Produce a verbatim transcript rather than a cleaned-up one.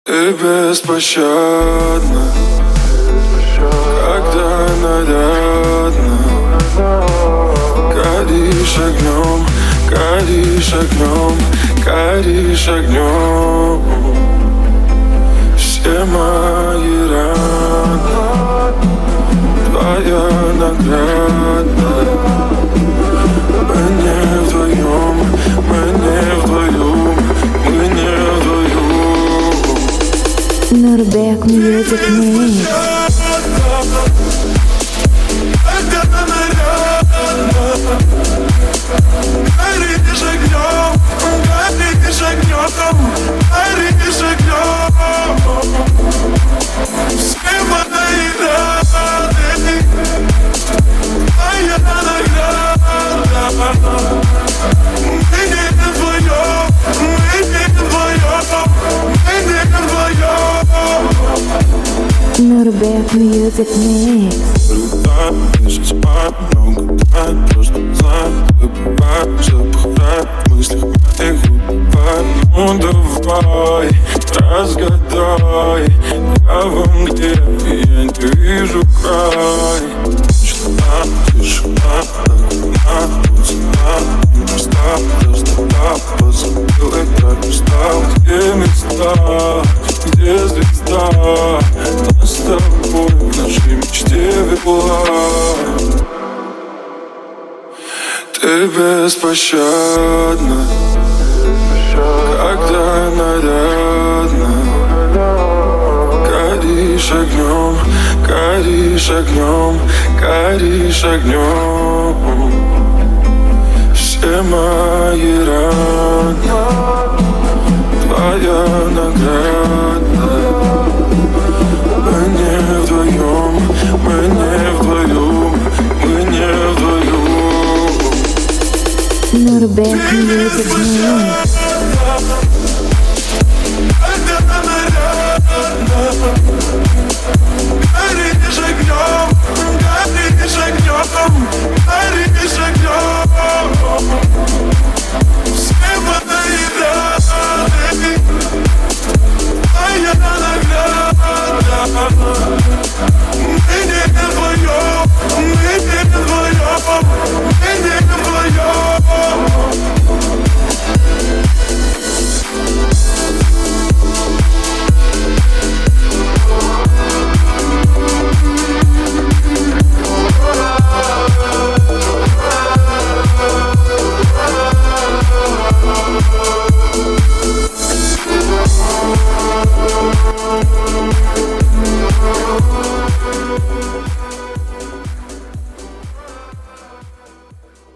Ты беспощадна, когда нарядна. Горишь огнем, горишь огнем, горишь огнем. Все мои раны, твоя награда. Мы не вдвоем, мы не вдвоем, мы не вдвоем. Nurbeck Music Mix. Горишь огнем, горишь огнем, горишь огнем. Все мои раны, твоя награда. Мы не вдвоем, мы не вдвоем, мы не вдвоем. Nurbeck Music Mix. Не спать много дней, просто знаю, выбываю, запахаю в мыслях моих убиваю. Ну давай, разгадай, я во мгле, и я не вижу край. Тишина, тишина, так одна, вот цена, не моста, раздала, позабыла, как устал. Где мечта, где звезда, нас с тобой в нашей мечте вела. Ты беспощадна, когда нарядна. Горишь огнем, горишь огнем, горишь огнем. Все мои раны, твоя награда. Мы не вдвоем, мы не вдвоем, мы не вдвоем. Nurbeck Music Mix.